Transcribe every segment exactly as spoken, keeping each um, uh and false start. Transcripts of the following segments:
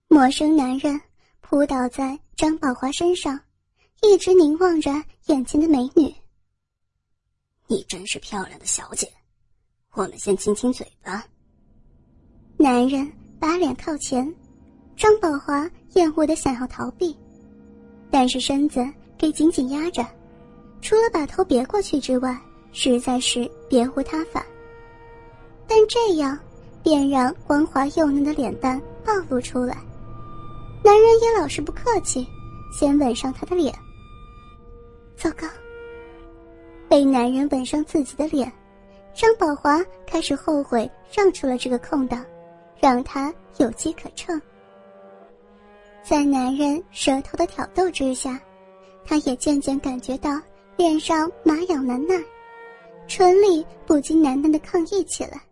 陌生男人扑倒在张宝华身上，一直凝望着眼前的美女。 你真是漂亮的小姐，我们先亲亲嘴吧。 男人把脸靠前，张宝华厌恶的想要逃避，但是身子给紧紧压着，除了把头别过去之外，实在是别无他法。但这样便让光滑幼嫩的脸蛋暴露出来。男人也老是不客气，先吻上她的脸。糟糕，被男人吻上自己的脸，张宝华开始后悔让出了这个空档，让他有机可乘。在男人舌头的挑逗之下，他也渐渐感觉到脸上麻痒难耐，唇里不禁喃喃地抗议起来。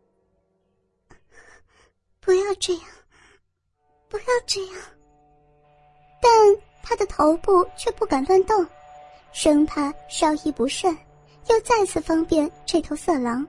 不要这样，不要这样。但他的头部却不敢乱动，生怕稍一不慎又再次方便这头色狼。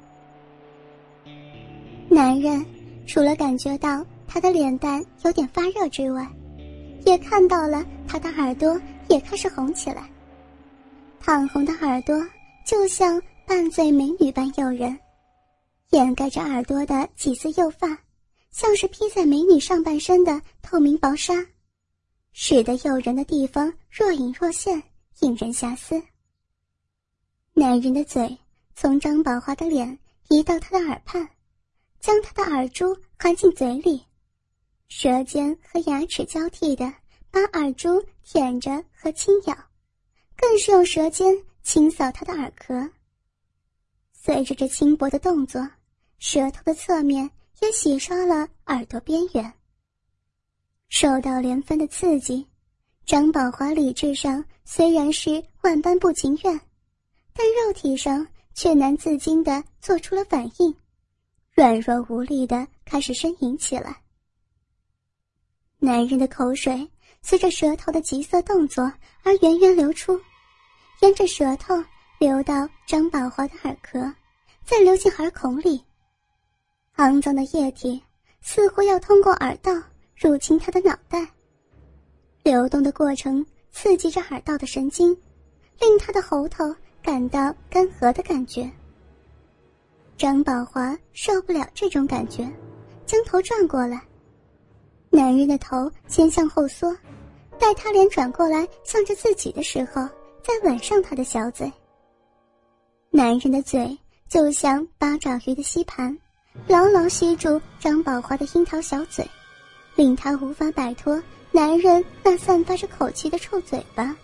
男人除了感觉到他的脸蛋有点发热之外，也看到了他的耳朵也开始红起来。烫红的耳朵就像半醉美女般诱人，掩盖着耳朵的几丝幼发像是披在美女上半身的透明薄纱，使得诱人的地方若隐若现，引人遐思。男人的嘴从张宝华的脸移到他的耳畔，将他的耳珠含进嘴里，舌尖和牙齿交替地把耳珠舔着和轻咬，更是用舌尖清扫他的耳壳。随着这轻薄的动作，舌头的侧面也洗刷了耳朵边缘。受到连番的刺激，张宝华理智上虽然是万般不情愿，但肉体上却难自禁地做出了反应，软弱无力地开始呻吟起来。男人的口水随着舌头的急色动作而源源流出，沿着舌头流到张宝华的耳壳，再流进耳孔里。肮脏的液体似乎要通过耳道入侵他的脑袋，流动的过程刺激着耳道的神经，令他的喉头感到干涸的感觉。张宝华受不了这种感觉，将头转过来。男人的头先向后缩，待他脸转过来向着自己的时候，再吻上他的小嘴。男人的嘴就像八爪鱼的吸盘，牢牢吸住张宝华的樱桃小嘴，令他无法摆脱男人那散发着口气的臭嘴巴。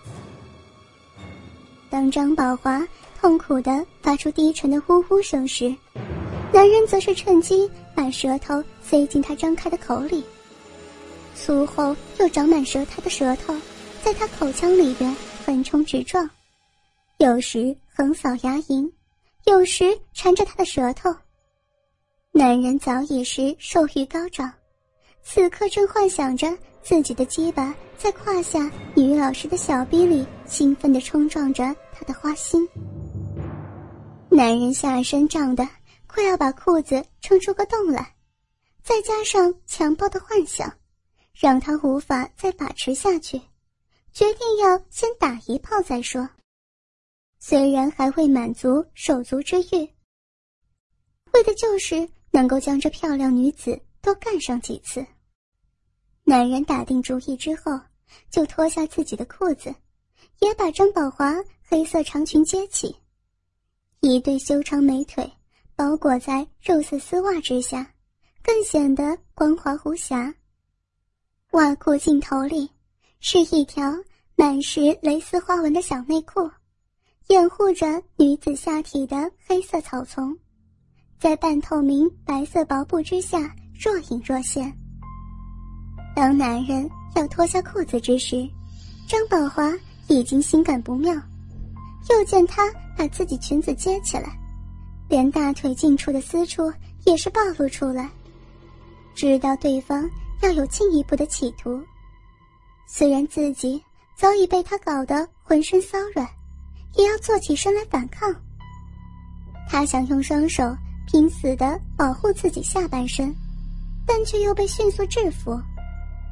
当张宝华痛苦地发出低沉的呼呼声时，男人则是趁机把舌头塞进他张开的口里，粗厚又长满舌苔的舌头在他口腔里边横冲直撞，有时横扫牙龈，有时缠着他的舌头。男人早已是兽欲高涨，此刻正幻想着自己的鸡巴在胯下女老师的小逼里兴奋地冲撞着他的花心。男人下身胀得快要把裤子撑出个洞来，再加上强暴的幻想，让他无法再把持下去，决定要先打一炮再说。虽然还未满足手足之欲，为的就是能够将这漂亮女子多干上几次。男人打定主意之后，就脱下自己的裤子，也把张宝华黑色长裙揭起，一对修长美腿包裹在肉色丝袜之下，更显得光滑无瑕。袜裤尽头里是一条满是蕾丝花纹的小内裤，掩护着女子下体的黑色草丛，在半透明白色薄布之下若隐若现。当男人要脱下裤子之时，张宝华已经心感不妙，又见他把自己裙子揭起来，连大腿近处的私处也是暴露出来，知道对方要有进一步的企图。虽然自己早已被他搞得浑身骚软，也要坐起身来反抗。他想用双手拼死地保护自己下半身，但却又被迅速制服。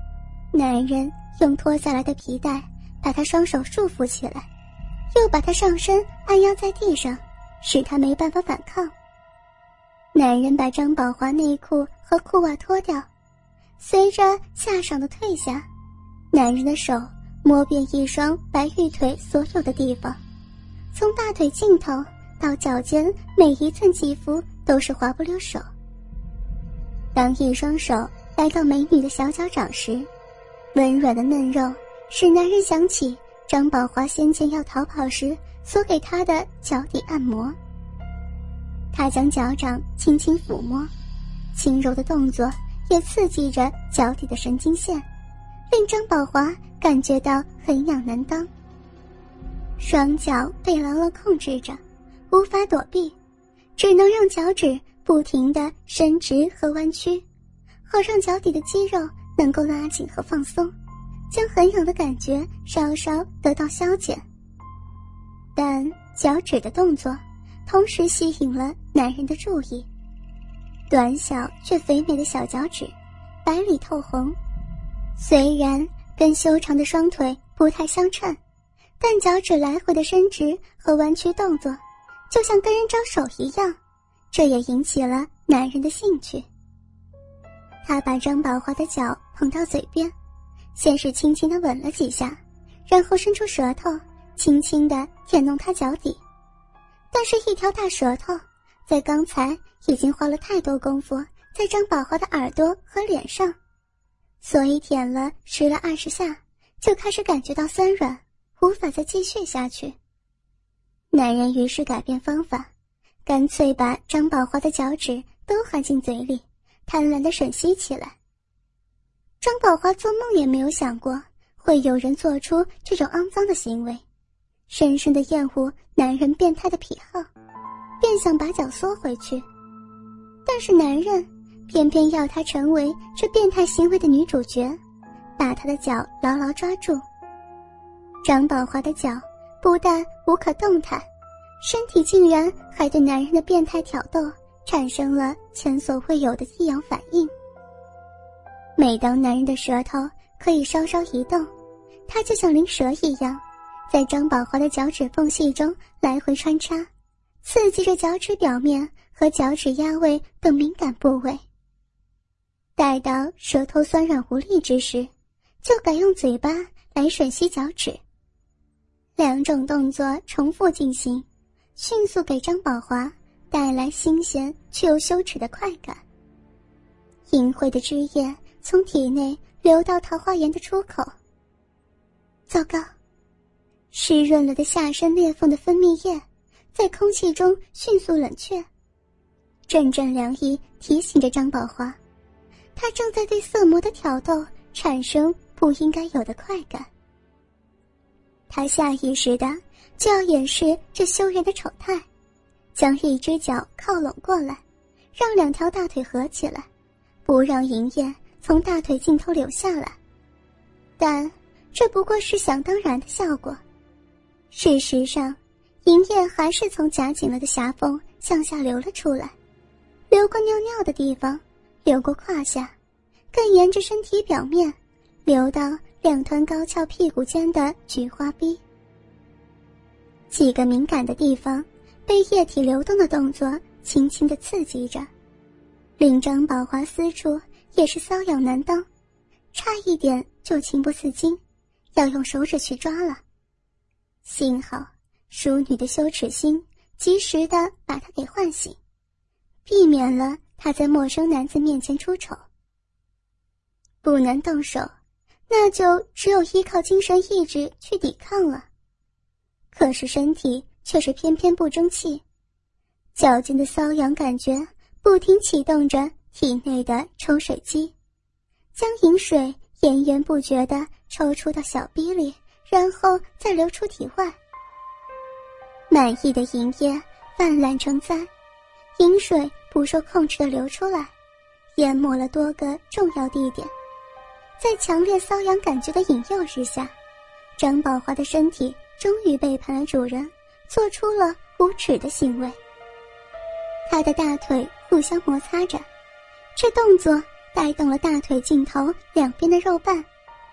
男人用脱下来的皮带把她双手束缚起来，又把她上身按压在地上，使她没办法反抗。男人把张宝华内裤和裤袜脱掉，随着下晌的退下，男人的手摸遍一双白玉腿所有的地方，从大腿尽头到脚尖，每一寸肌肤都是滑不溜手。当一双手来到美女的小脚掌时，温软的嫩肉使男人想起张宝华先前要逃跑时所给他的脚底按摩。他将脚掌轻轻抚摸，轻柔的动作也刺激着脚底的神经线，令张宝华感觉到很痒难当。双脚被牢牢控制着，无法躲避，只能让脚趾不停地伸直和弯曲，好让脚底的肌肉能够拉紧和放松，将很痒的感觉稍稍得到消减。但脚趾的动作同时吸引了男人的注意，短小却肥美的小脚趾白里透红，虽然跟修长的双腿不太相称，但脚趾来回的伸直和弯曲动作就像跟人招手一样，这也引起了男人的兴趣。他把张宝华的脚捧到嘴边，先是轻轻地吻了几下，然后伸出舌头轻轻地舔弄他脚底。但是一条大舌头在刚才已经花了太多功夫在张宝华的耳朵和脸上，所以舔了十了二十下就开始感觉到酸软，无法再继续下去。男人于是改变方法，干脆把张宝华的脚趾都含进嘴里，贪婪地吮吸起来。张宝华做梦也没有想过会有人做出这种肮脏的行为，深深地厌恶男人变态的癖好，便想把脚缩回去。但是男人偏偏要她成为这变态行为的女主角，把她的脚牢牢抓住。张宝华的脚不但无可动弹，身体竟然还对男人的变态挑逗产生了前所未有的异样反应。每当男人的舌头可以稍稍移动，他就像灵蛇一样在张宝华的脚趾缝隙中来回穿插，刺激着脚趾表面和脚趾压位等敏感部位。待到舌头酸软无力之时，就改用嘴巴来吮吸脚趾。两种动作重复进行，迅速给张宝华带来新鲜却又羞耻的快感。淫秽的汁液从体内流到桃花源的出口。糟糕，湿润了的下身裂缝的分泌液在空气中迅速冷却，阵阵凉意提醒着张宝华，他正在对色魔的挑逗产生不应该有的快感。他下意识的就要掩饰这羞人的丑态，将一只脚靠拢过来，让两条大腿合起来，不让银液从大腿尽头流下来。但这不过是想当然的效果。事实上，银液还是从夹紧了的狭缝向下流了出来，流过尿尿的地方，流过胯下，更沿着身体表面流到两团高翘屁股间的菊花逼。几个敏感的地方被液体流动的动作轻轻地刺激着，令张宝华私处也是瘙痒难当，差一点就情不自禁要用手指去抓了。幸好淑女的羞耻心及时地把她给唤醒，避免了她在陌生男子面前出丑。不能动手，那就只有依靠精神意志去抵抗了。可是身体却是偏偏不争气，较劲的瘙痒感觉不停启动着体内的抽水机，将饮水源源不绝地抽出到小逼里，然后再流出体外。满意的银液泛滥成灾，饮水不受控制地流出来，淹没了多个重要地点。在强烈瘙痒感觉的引诱之下，张宝华的身体终于背叛了主人，做出了无耻的行为。他的大腿互相摩擦着，这动作带动了大腿尽头两边的肉瓣，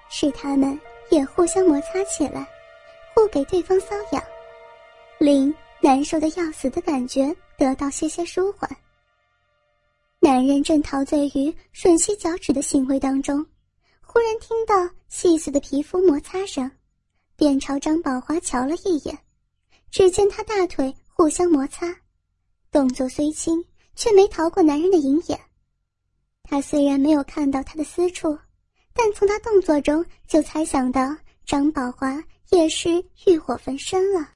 使他们也互相摩擦起来，互给对方搔痒，令难受的要死的感觉得到些些舒缓。男人正陶醉于吮吸脚趾的行为当中，忽然听到细碎的皮肤摩擦声，便朝张宝华瞧了一眼，只见他大腿互相摩擦，动作虽轻，却没逃过男人的银眼。他虽然没有看到他的私处，但从他动作中就猜想到张宝华也是欲火焚身了。